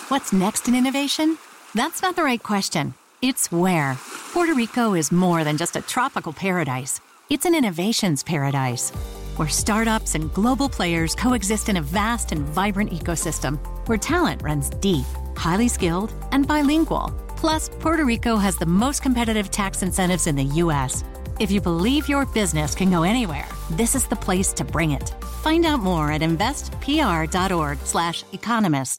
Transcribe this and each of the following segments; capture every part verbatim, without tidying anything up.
What's next in innovation? That's not the right question. It's where. Puerto Rico is more than just a tropical paradise. It's an innovations paradise, where startups and global players coexist in a vast and vibrant ecosystem, where talent runs deep, highly skilled, and bilingual. Plus, Puerto Rico has the most competitive tax incentives in the U S. If you believe your business can go anywhere, this is the place to bring it. Find out more at investpr.org slash economist.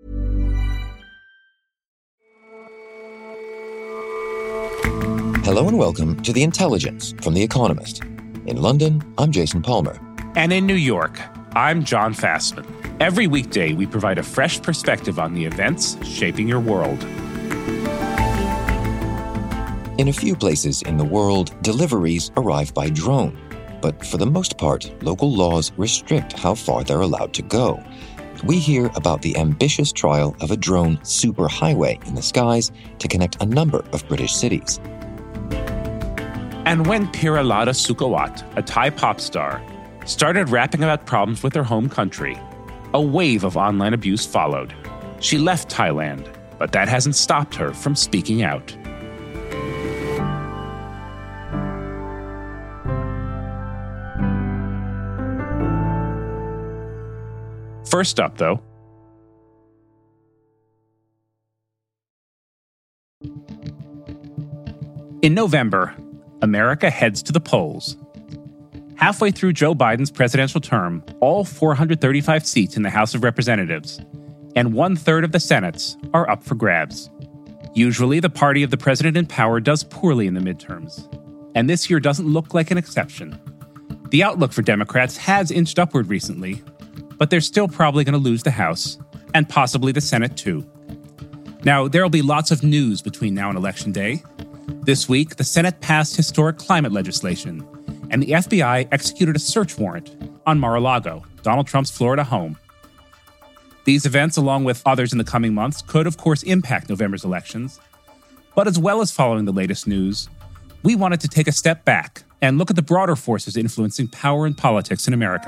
Hello and welcome to The Intelligence from The Economist. In London, I'm Jason Palmer. And in New York, I'm John Fastman. Every weekday, we provide a fresh perspective on the events shaping your world. In a few places in the world, deliveries arrive by drone. But for the most part, local laws restrict how far they're allowed to go. We hear about the ambitious trial of a drone superhighway in the skies to connect a number of British cities. And when Piralada Sukawat, a Thai pop star, started rapping about problems with her home country, a wave of online abuse followed. She left Thailand, but that hasn't stopped her from speaking out. First up, though, in November, America heads to the polls. Halfway through Joe Biden's presidential term, all four hundred thirty-five seats in the House of Representatives and one-third of the Senates are up for grabs. Usually, the party of the president in power does poorly in the midterms, and this year doesn't look like an exception. The outlook for Democrats has inched upward recently, but they're still probably going to lose the House, and possibly the Senate too. Now, there'll be lots of news between now and Election Day. This week, the Senate passed historic climate legislation, and the F B I executed a search warrant on Mar-a-Lago, Donald Trump's Florida home. These events, along with others in the coming months, could, of course, impact November's elections. But as well as following the latest news, we wanted to take a step back and look at the broader forces influencing power and politics in America.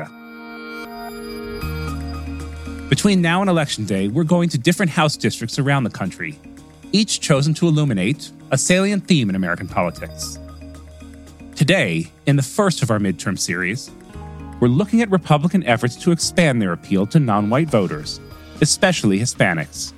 Between now and Election Day, we're going to different House districts around the country, each chosen to illuminate a salient theme in American politics. Today, in the first of our midterm series, we're looking at Republican efforts to expand their appeal to non-white voters, especially Hispanics.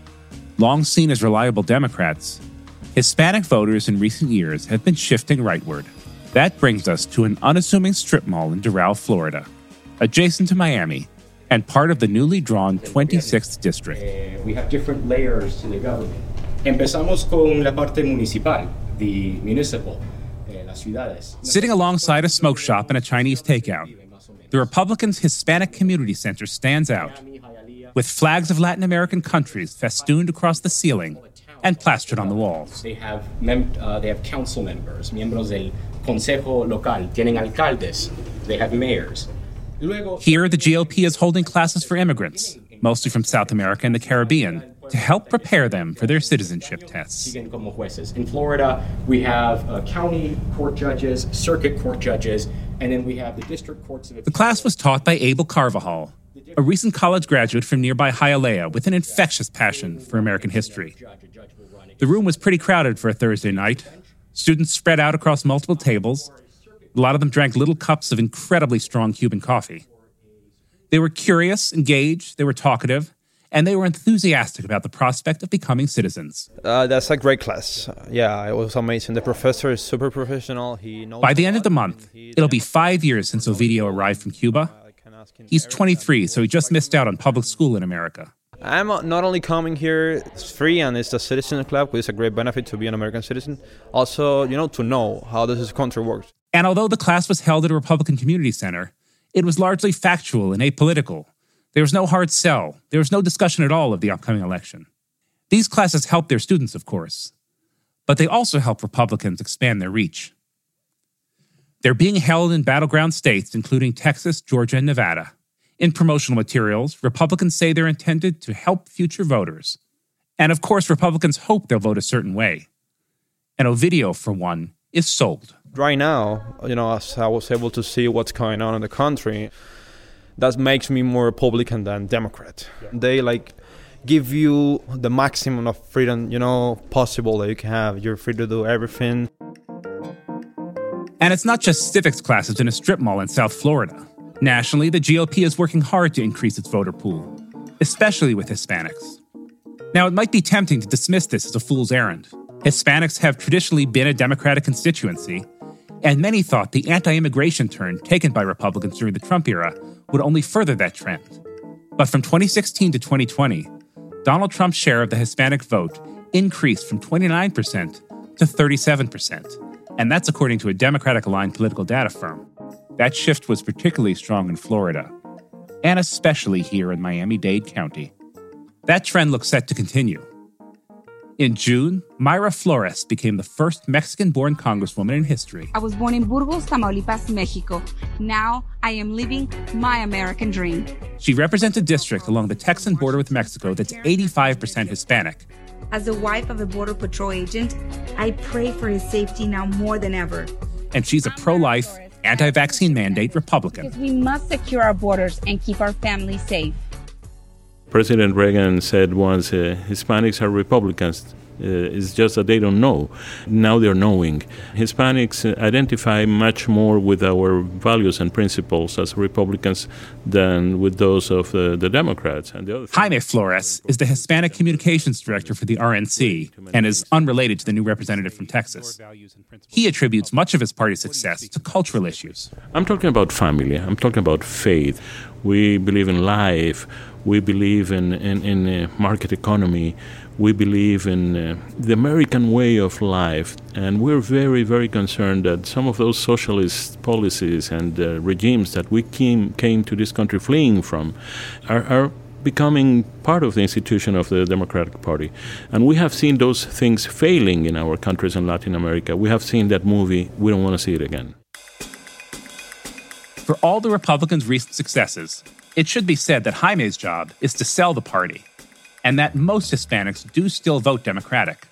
Long seen as reliable Democrats, Hispanic voters in recent years have been shifting rightward. That brings us to an unassuming strip mall in Doral, Florida, adjacent to Miami, and part of the newly drawn twenty-sixth District. Uh, we have different layers to the government. Empezamos con la parte municipal, the municipal, eh, las ciudades. Sitting alongside a smoke shop and a Chinese takeout, the Republicans' Hispanic Community Center stands out, with flags of Latin American countries festooned across the ceiling and plastered on the walls. They have mem- uh, they have council members, miembros del consejo local, tienen alcaldes, they have mayors. Here, the G O P is holding classes for immigrants, mostly from South America and the Caribbean, to help prepare them for their citizenship tests. In Florida, we have uh, county court judges, circuit court judges, and then we have the district courts of... The class was taught by Abel Carvajal, a recent college graduate from nearby Hialeah with an infectious passion for American history. The room was pretty crowded for a Thursday night. Students spread out across multiple tables. A lot of them drank little cups of incredibly strong Cuban coffee. They were curious, engaged, they were talkative, and they were enthusiastic about the prospect of becoming citizens. Uh, that's a great class. Uh, yeah, it was amazing. The professor is super professional. He knows By the end of the month, it'll be five years since Ovidio arrived from Cuba. He's twenty-three, so he just missed out on public school in America. I'm not only coming here, it's free and it's a citizen club, which is a great benefit to be an American citizen. Also, you know, to know how this country works. And although the class was held at a Republican Community Center, it was largely factual and apolitical. There was no hard sell. There was no discussion at all of the upcoming election. These classes help their students, of course, but they also help Republicans expand their reach. They're being held in battleground states, including Texas, Georgia, and Nevada. In promotional materials, Republicans say they're intended to help future voters. And of course, Republicans hope they'll vote a certain way. And Ovidio, for one, is sold. Right now, you know, as I was able to see what's going on in the country, that makes me more Republican than Democrat. Yeah. They, like, give you the maximum of freedom, you know, possible that you can have. You're free to do everything. And it's not just civics classes in a strip mall in South Florida. Nationally, the G O P is working hard to increase its voter pool, especially with Hispanics. Now, it might be tempting to dismiss this as a fool's errand. Hispanics have traditionally been a Democratic constituency, and many thought the anti-immigration turn taken by Republicans during the Trump era would only further that trend. But from twenty sixteen to twenty twenty, Donald Trump's share of the Hispanic vote increased from twenty-nine percent to thirty-seven percent, and that's according to a Democratic-aligned political data firm. That shift was particularly strong in Florida, and especially here in Miami-Dade County. That trend looks set to continue. In June, Mayra Flores became the first Mexican-born congresswoman in history. I was born in Burgos, Tamaulipas, Mexico. Now I am living my American dream. She represents a district along the Texan border with Mexico that's eighty-five percent Hispanic. As the wife of a Border Patrol agent, I pray for his safety now more than ever. And she's a pro-life, anti-vaccine mandate Republican. Because we must secure our borders and keep our families safe. President Reagan said once, uh, Hispanics are Republicans. Uh, it's just that they don't know. Now they're knowing. Hispanics uh, identify much more with our values and principles as Republicans than with those of uh, the Democrats. And the other Jaime Flores is the Hispanic Communications Director for the R N C and is unrelated to the new representative from Texas. He attributes much of his party's success to cultural issues. I'm talking about family. I'm talking about faith. We believe in life. We believe in, in, in uh, market economy. We believe in uh, the American way of life. And we're very, very concerned that some of those socialist policies and uh, regimes that we came, came to this country fleeing from are, are becoming part of the institution of the Democratic Party. And we have seen those things failing in our countries in Latin America. We have seen that movie. We don't want to see it again. For all the Republicans' recent successes, it should be said that Jaime's job is to sell the party, and that most Hispanics do still vote Democratic.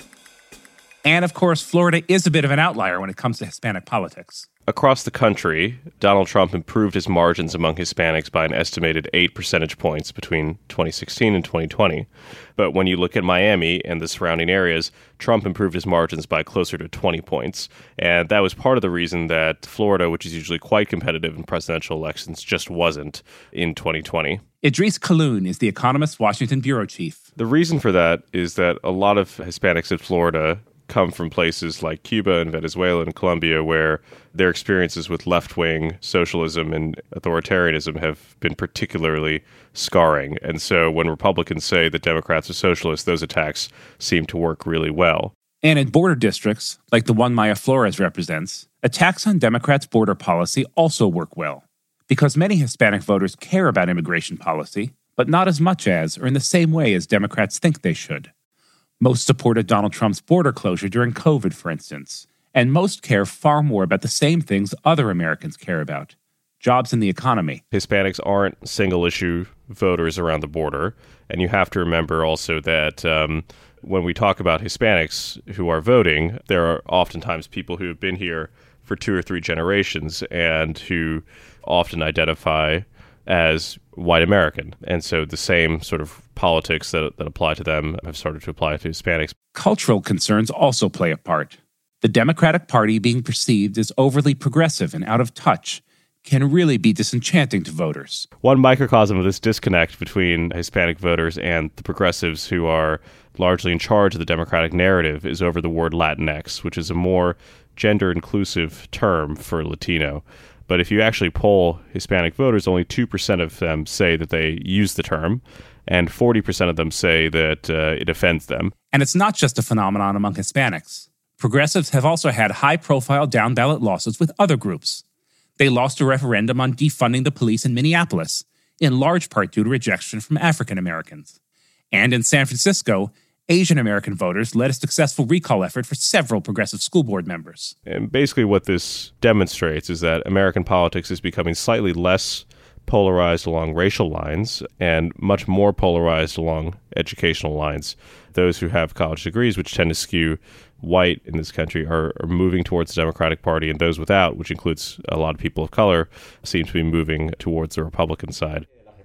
And of course, Florida is a bit of an outlier when it comes to Hispanic politics. Across the country, Donald Trump improved his margins among Hispanics by an estimated eight percentage points between twenty sixteen and twenty twenty. But when you look at Miami and the surrounding areas, Trump improved his margins by closer to twenty points. And that was part of the reason that Florida, which is usually quite competitive in presidential elections, just wasn't in twenty twenty. Idris Kaloun is The Economist's Washington bureau chief. The reason for that is that a lot of Hispanics in Florida come from places like Cuba and Venezuela and Colombia, where their experiences with left-wing socialism and authoritarianism have been particularly scarring. And so when Republicans say that Democrats are socialists, those attacks seem to work really well. And in border districts, like the one Mayra Flores represents, attacks on Democrats' border policy also work well, because many Hispanic voters care about immigration policy, but not as much as or in the same way as Democrats think they should. Most supported Donald Trump's border closure during COVID, for instance, and most care far more about the same things other Americans care about: jobs and the economy. Hispanics aren't single-issue voters around the border, and you have to remember also that um, when we talk about Hispanics who are voting, there are oftentimes people who have been here for two or three generations and who often identify as white American. And so the same sort of politics that, that apply to them have started to apply to Hispanics. Cultural concerns also play a part. The Democratic Party being perceived as overly progressive and out of touch can really be disenchanting to voters. One microcosm of this disconnect between Hispanic voters and the progressives who are largely in charge of the Democratic narrative is over the word Latinx, which is a more gender-inclusive term for Latino. But if you actually poll Hispanic voters, only two percent of them say that they use the term, and forty percent of them say that uh, it offends them. And it's not just a phenomenon among Hispanics. Progressives have also had high-profile down-ballot losses with other groups. They lost a referendum on defunding the police in Minneapolis, in large part due to rejection from African Americans. And in San Francisco, Asian American voters led a successful recall effort for several progressive school board members. And basically what this demonstrates is that American politics is becoming slightly less polarized along racial lines and much more polarized along educational lines. Those who have college degrees, which tend to skew white in this country, are, are moving towards the Democratic Party, and those without, which includes a lot of people of color, seem to be moving towards the Republican side.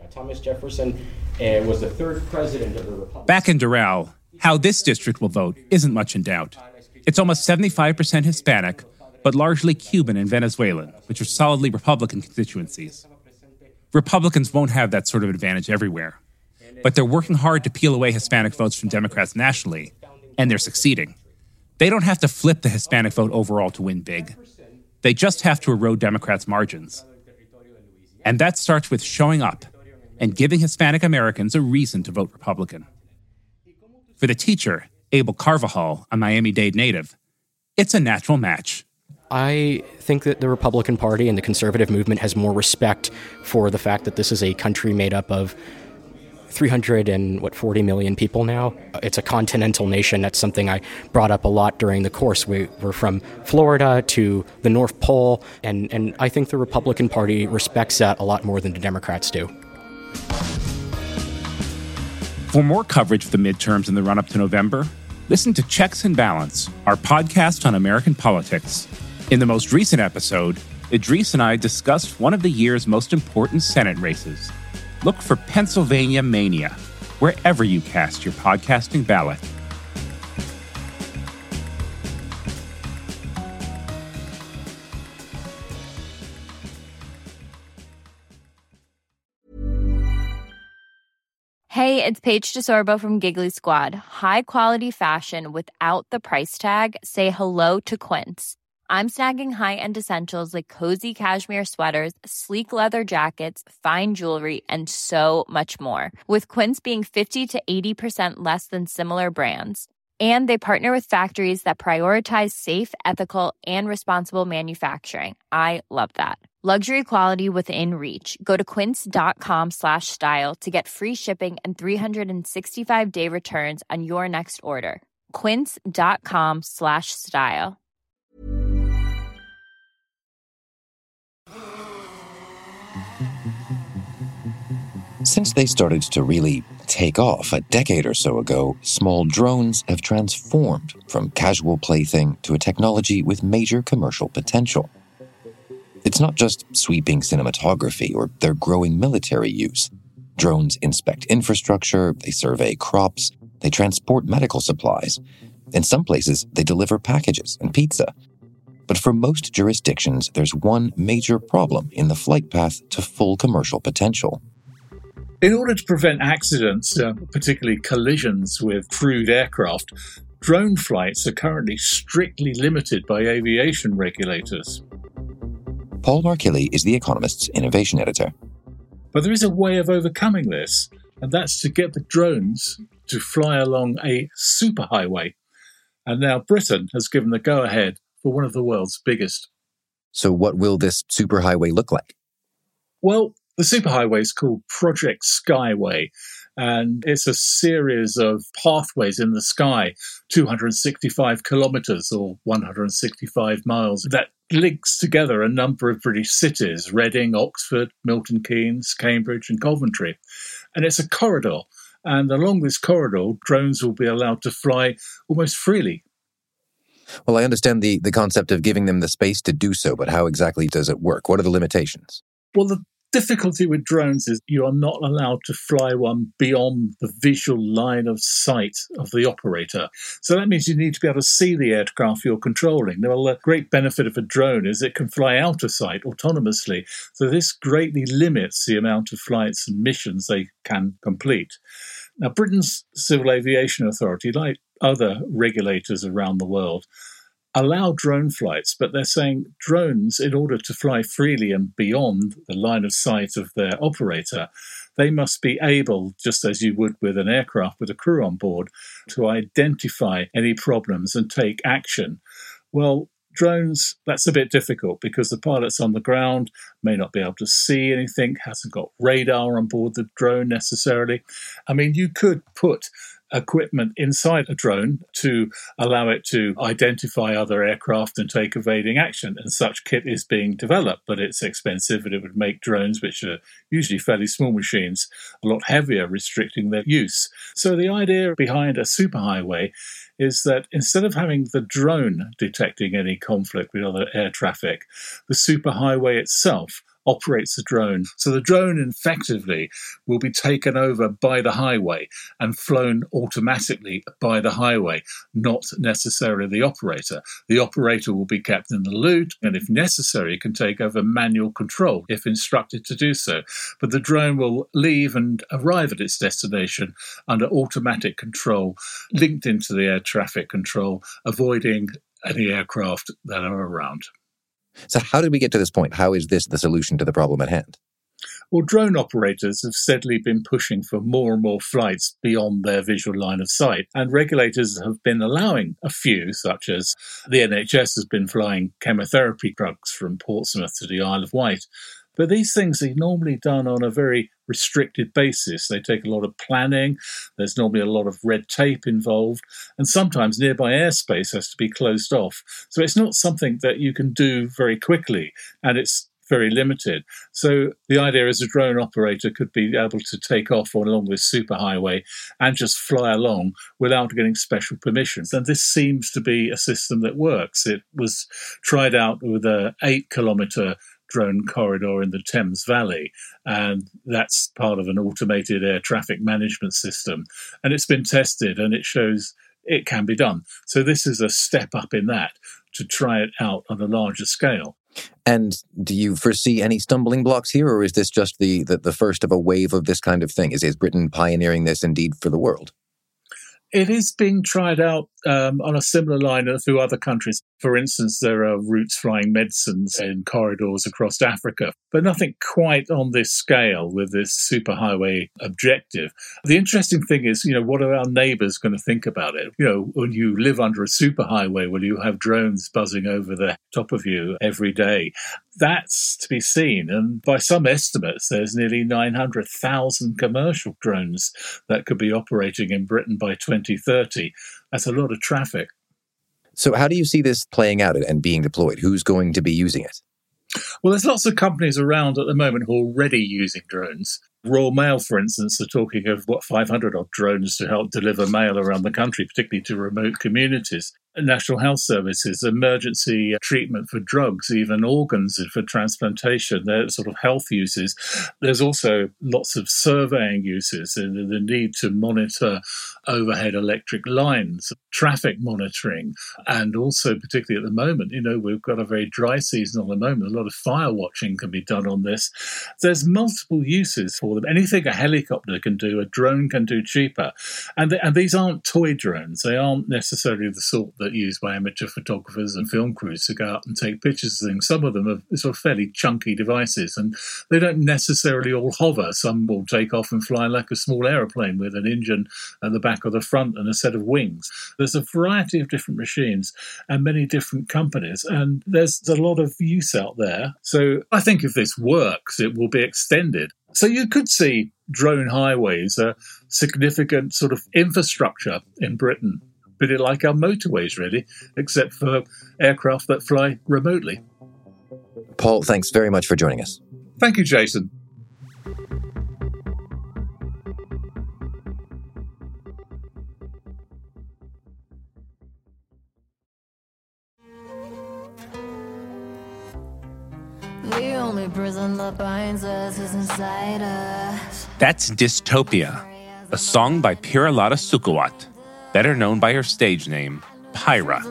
Thomas Jefferson uh, was the third president of the Republic. Back in Doral, how this district will vote isn't much in doubt. It's almost seventy-five percent Hispanic, but largely Cuban and Venezuelan, which are solidly Republican constituencies. Republicans won't have that sort of advantage everywhere, but they're working hard to peel away Hispanic votes from Democrats nationally, and they're succeeding. They don't have to flip the Hispanic vote overall to win big. They just have to erode Democrats' margins. And that starts with showing up and giving Hispanic Americans a reason to vote Republican. For the teacher, Abel Carvajal, a Miami-Dade native, it's a natural match. I think that the Republican Party and the conservative movement has more respect for the fact that this is a country made up of three hundred and what forty million people now. It's a continental nation. That's something I brought up a lot during the course. We, we're from Florida to the North Pole, and, and I think the Republican Party respects that a lot more than the Democrats do. For more coverage of the midterms in the run-up to November, listen to Checks and Balance, our podcast on American politics. In the most recent episode, Idris and I discussed one of the year's most important Senate races. Look for Pennsylvania Mania, wherever you cast your podcasting ballot. Hey, it's Paige DeSorbo from Giggly Squad. High quality fashion without the price tag. Say hello to Quince. I'm snagging high-end essentials like cozy cashmere sweaters, sleek leather jackets, fine jewelry, and so much more. With Quince being fifty to eighty percent less than similar brands. And they partner with factories that prioritize safe, ethical, and responsible manufacturing. I love that. Luxury quality within reach. Go to quince.com slash style to get free shipping and three sixty-five day returns on your next order. Quince.com slash style. Since they started to really take off a decade or so ago, small drones have transformed from casual plaything to a technology with major commercial potential. It's not just sweeping cinematography or their growing military use. Drones inspect infrastructure, they survey crops, they transport medical supplies. In some places, they deliver packages and pizza. But for most jurisdictions, there's one major problem in the flight path to full commercial potential. In order to prevent accidents, uh, particularly collisions with crewed aircraft, drone flights are currently strictly limited by aviation regulators. Paul Markilli is The Economist's innovation editor. But there is a way of overcoming this, and that's to get the drones to fly along a superhighway. And now Britain has given the go-ahead for one of the world's biggest. So what will this superhighway look like? Well, the superhighway is called Project Skyway, and it's a series of pathways in the sky, two hundred sixty-five kilometres or one hundred sixty-five miles, that links together a number of British cities, Reading, Oxford, Milton Keynes, Cambridge and Coventry. And it's a corridor, and along this corridor, drones will be allowed to fly almost freely. Well, I understand the, the concept of giving them the space to do so, but how exactly does it work? What are the limitations? Well, the difficulty with drones is you are not allowed to fly one beyond the visual line of sight of the operator. So that means you need to be able to see the aircraft you're controlling. Now, the great benefit of a drone is it can fly out of sight autonomously. So this greatly limits the amount of flights and missions they can complete. Now, Britain's Civil Aviation Authority, like other regulators around the world, allow drone flights, but they're saying drones, in order to fly freely and beyond the line of sight of their operator, they must be able, just as you would with an aircraft with a crew on board, to identify any problems and take action. Well, drones, that's a bit difficult because the pilot's on the ground, may not be able to see anything, hasn't got radar on board the drone necessarily. I mean, you could put equipment inside a drone to allow it to identify other aircraft and take evading action. And such kit is being developed, but it's expensive and it would make drones, which are usually fairly small machines, a lot heavier, restricting their use. So the idea behind a superhighway is that instead of having the drone detecting any conflict with other air traffic, the superhighway itself operates the drone. So the drone effectively will be taken over by the highway and flown automatically by the highway, not necessarily the operator. The operator will be kept in the loop and, if necessary, can take over manual control if instructed to do so. But the drone will leave and arrive at its destination under automatic control, linked into the air traffic control, avoiding any aircraft that are around. So how did we get to this point? How is this the solution to the problem at hand? Well, drone operators have steadily been pushing for more and more flights beyond their visual line of sight, and regulators have been allowing a few, such as the N H S has been flying chemotherapy drugs from Portsmouth to the Isle of Wight. But these things are normally done on a very restricted basis. They take a lot of planning. There's normally a lot of red tape involved. And sometimes nearby airspace has to be closed off. So it's not something that you can do very quickly, and it's very limited. So the idea is a drone operator could be able to take off along this superhighway and just fly along without getting special permissions. And this seems to be a system that works. It was tried out with an eight kilometre drone corridor in the Thames Valley, and that's part of an automated air traffic management system. And it's been tested, and it shows it can be done. So this is a step up in that, to try it out on a larger scale. And do you foresee any stumbling blocks here, or is this just the, the, the first of a wave of this kind of thing? Is, is Britain pioneering this indeed for the world? It is being tried out um, on a similar line through other countries. For instance, there are routes flying medicines in corridors across Africa, but nothing quite on this scale with this superhighway objective. The interesting thing is, you know, what are our neighbours going to think about it? You know, when you live under a superhighway, will you have drones buzzing over the top of you every day? That's to be seen. And by some estimates, there's nearly nine hundred thousand commercial drones that could be operating in Britain by twenty thirty. That's a lot of traffic. So how do you see this playing out and being deployed? Who's going to be using it? Well, there's lots of companies around at the moment who are already using drones. Royal Mail, for instance, are talking of, what, five hundred odd drones to help deliver mail around the country, particularly to remote communities. National Health Services, emergency treatment for drugs, even organs for transplantation, they're sort of health uses. There's also lots of surveying uses, and the need to monitor overhead electric lines, traffic monitoring, and also particularly at the moment, you know, we've got a very dry season at the moment. A lot of fire watching can be done on this. There's multiple uses for them. Anything a helicopter can do, a drone can do cheaper. And, and these aren't toy drones. They aren't necessarily the sort that are used by amateur photographers and film crews to go out and take pictures of things. Some of them are sort of fairly chunky devices, and they don't necessarily all hover. Some will take off and fly like a small aeroplane with an engine at the back or the front and a set of wings. There's a variety of different machines and many different companies, and there's a lot of use out there. So I think if this works, it will be extended. So you could see drone highways, a significant sort of infrastructure in Britain, pretty like our motorways, really, except for aircraft that fly remotely. Paul, thanks very much for joining us. Thank you, Jason. The only prison that binds us is inside us. That's Dystopia, a song by Piralada Sukawat, better known by her stage name, Pyra.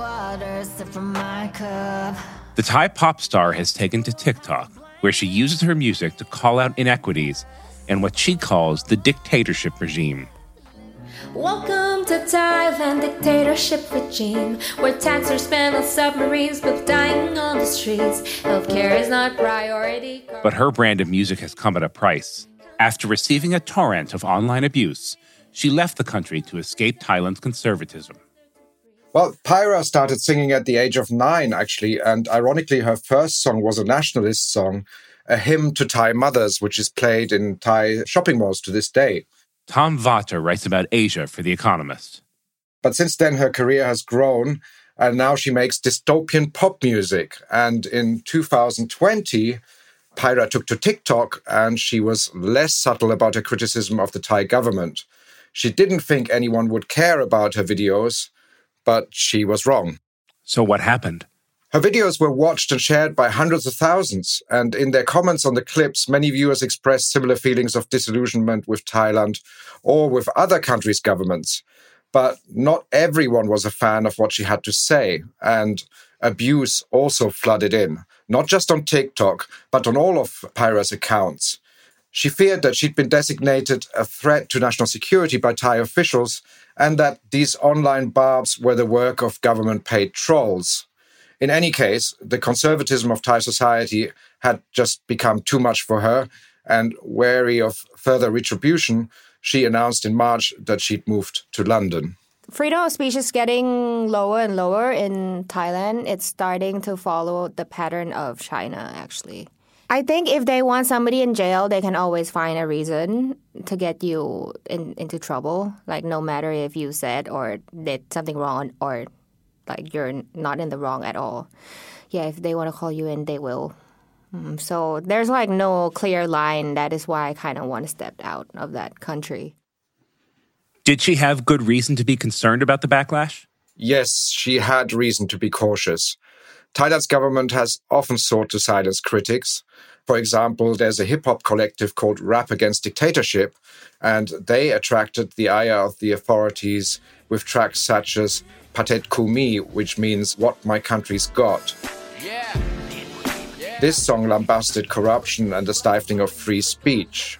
The Thai pop star has taken to TikTok, where she uses her music to call out inequities and what she calls the dictatorship regime. Welcome to Thailand dictatorship regime, where tax are spent on submarines but dying on the streets. Healthcare is not priority. But her brand of music has come at a price. After receiving a torrent of online abuse, she left the country to escape Thailand's conservatism. Well, Pyra started singing at the age of nine, actually, and ironically, her first song was a nationalist song, a hymn to Thai mothers, which is played in Thai shopping malls to this day. Tom Vater writes about Asia for The Economist. But since then, her career has grown, and now she makes dystopian pop music. And in two thousand twenty, Pyra took to TikTok, and she was less subtle about her criticism of the Thai government. She didn't think anyone would care about her videos, but she was wrong. So what happened? Her videos were watched and shared by hundreds of thousands, and in their comments on the clips, many viewers expressed similar feelings of disillusionment with Thailand or with other countries' governments. But not everyone was a fan of what she had to say, and abuse also flooded in, not just on TikTok, but on all of Pyra's accounts. She feared that she'd been designated a threat to national security by Thai officials, and that these online barbs were the work of government-paid trolls. In any case, the conservatism of Thai society had just become too much for her, and wary of further retribution, she announced in March that she'd moved to London. Freedom of speech is getting lower and lower in Thailand. It's starting to follow the pattern of China, actually. I think if they want somebody in jail, they can always find a reason to get you in, into trouble. Like, no matter if you said or did something wrong or like you're not in the wrong at all. Yeah, if they want to call you in, they will. Mm, so there's like no clear line. That is why I kind of want to step out of that country. Did she have good reason to be concerned about the backlash? Yes, she had reason to be cautious. Thailand's government has often sought to silence critics. For example, there's a hip-hop collective called Rap Against Dictatorship, and they attracted the ire of the authorities with tracks such as Patet Kumi, which means what my country's got. Yeah. Yeah. This song lambasted corruption and the stifling of free speech.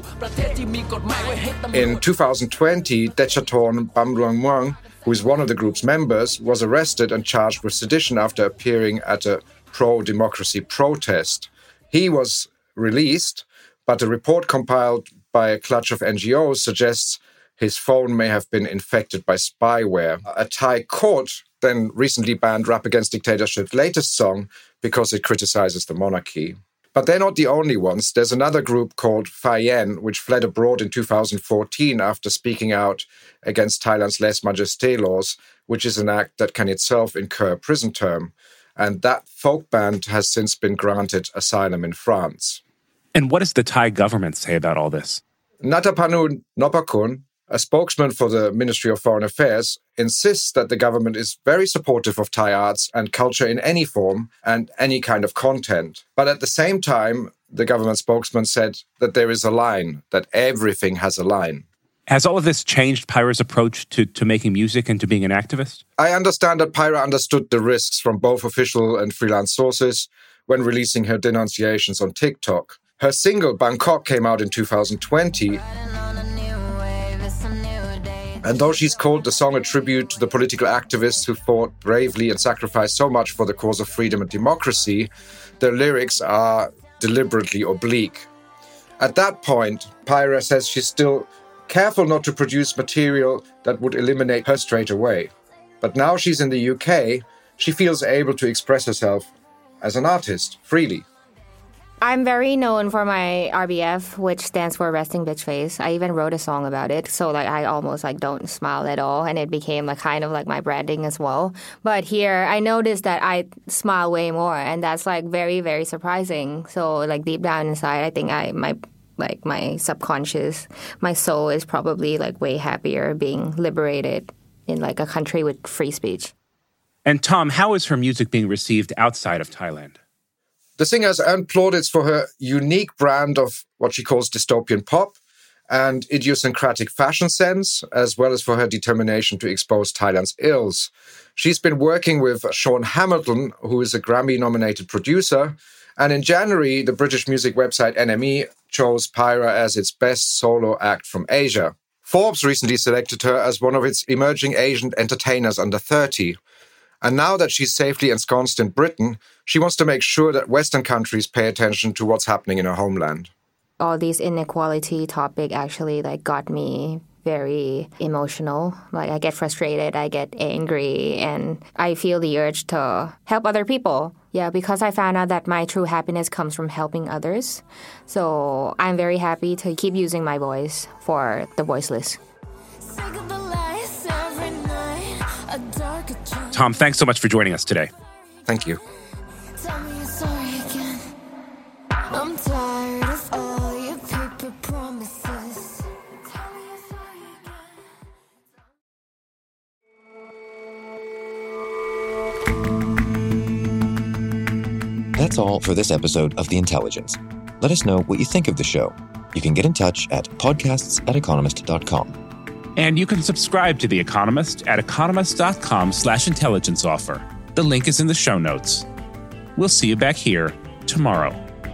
In two thousand twenty, Dechatorn Bamluangmuang, who is one of the group's members, was arrested and charged with sedition after appearing at a pro-democracy protest. He was released, but a report compiled by a clutch of N G Os suggests his phone may have been infected by spyware. A Thai court then recently banned Rap Against Dictatorship's latest song because it criticizes the monarchy. But they're not the only ones. There's another group called Phai Yen, which fled abroad in two thousand fourteen after speaking out against Thailand's lèse majesté laws, which is an act that can itself incur a prison term. And that folk band has since been granted asylum in France. And what does the Thai government say about all this? Natapanu Nopakun, a spokesman for the Ministry of Foreign Affairs, insists that the government is very supportive of Thai arts and culture in any form and any kind of content. But at the same time, the government spokesman said that there is a line, that everything has a line. Has all of this changed Pyra's approach to, to making music and to being an activist? I understand that Pyra understood the risks from both official and freelance sources when releasing her denunciations on TikTok. Her single Bangkok came out in two thousand twenty. And though she's called the song a tribute to the political activists who fought bravely and sacrificed so much for the cause of freedom and democracy, the lyrics are deliberately oblique. At that point, Pyra says she's still careful not to produce material that would eliminate her straight away. But now she's in the U K, she feels able to express herself as an artist freely. I'm very known for my R B F, which stands for resting bitch face. I even wrote a song about it, so like I almost like don't smile at all, and it became like kind of like my branding as well. But here, I noticed that I smile way more, and that's like very, very surprising. So like deep down inside, I think I my like my subconscious, my soul is probably like way happier being liberated in like a country with free speech. And Tom, how is her music being received outside of Thailand? The singer has earned plaudits for her unique brand of what she calls dystopian pop and idiosyncratic fashion sense, as well as for her determination to expose Thailand's ills. She's been working with Sean Hamilton, who is a Grammy-nominated producer, and in January, the British music website N M E chose Pyra as its best solo act from Asia. Forbes recently selected her as one of its emerging Asian entertainers under thirty. And now that she's safely ensconced in Britain, she wants to make sure that Western countries pay attention to what's happening in her homeland. All these inequality topic actually like got me very emotional. Like I get frustrated, I get angry, and I feel the urge to help other people. Yeah, because I found out that my true happiness comes from helping others. So I'm very happy to keep using my voice for the voiceless. Tom, thanks so much for joining us today. Thank you. That's all for this episode of The Intelligence. Let us know what you think of the show. You can get in touch at podcasts at economist dot com. And you can subscribe to The Economist at economist.com slash intelligence offer. The link is in the show notes. We'll see you back here tomorrow.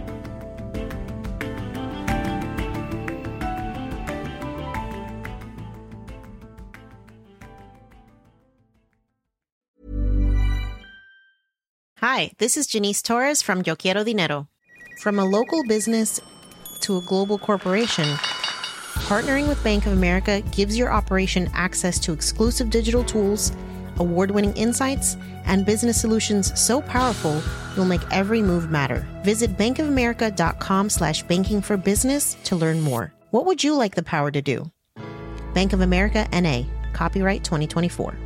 Hi, this is Janice Torres from Yo Quiero Dinero. From a local business to a global corporation, partnering with Bank of America gives your operation access to exclusive digital tools, award-winning insights, and business solutions so powerful you'll make every move matter. Visit bankofamerica.com slash banking for business to learn more. What would you like the power to do? Bank of America, N A. Copyright twenty twenty-four.